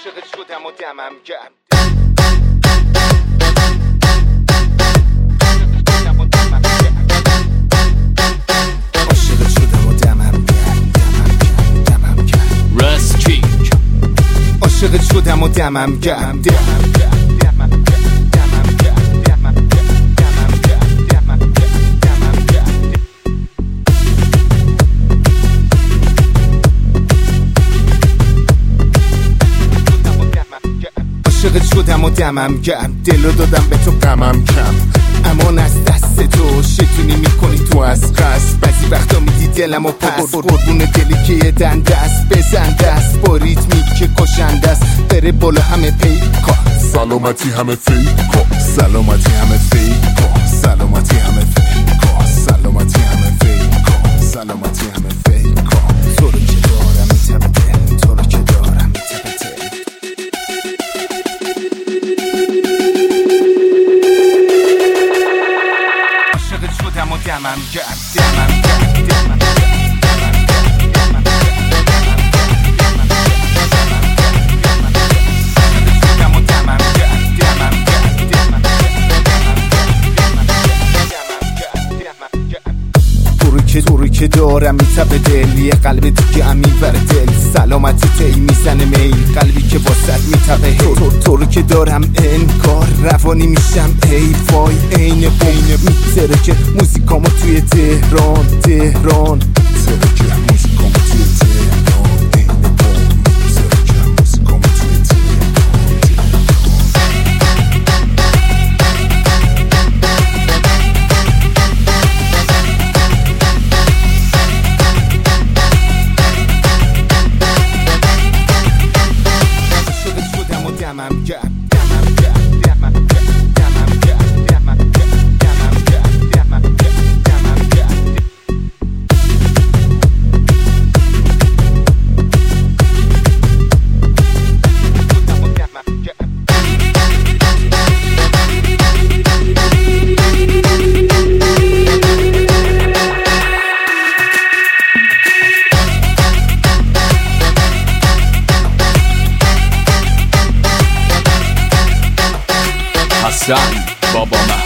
عاشقت شدم و دمم گرم. عاشقت شدم و دمم گرم. راسکی عاشقت شدم و دمم گرم. عاشقت شدم و دمم گرم. دلو دادم به تو غمم کم، امان از دست تو شیطونی میکنی تو از قصد. بعضی وقتا میدی دلم و پس قربون دلی که یه دنده است، بزنده است با ریتمی که کشنده است. بره بالا همه پیکا، سلامتی همه فیکا، سلامتی همه فیکا، سلامتی همه فیکا، سلامتی همه فیکا، سلامتی همه فیکا. تو رو که دارم میتبه دل، تو رو که دارم میتبه دل. عاشقت شدم و دمم گرم. تو رو که دارم میتبه دل، یه قلب دیگه هم میبره دل. سلامتی تی میزنه میل، قلبی که واسد میتبه. تو رو که دارم انگار روانی میشم ای وای. عین میتره که موزیکامو توی تهران تره که موزیکامو توی تهران عین میتره که موزیکامو توی تهران. دمم گرم. حسن بابا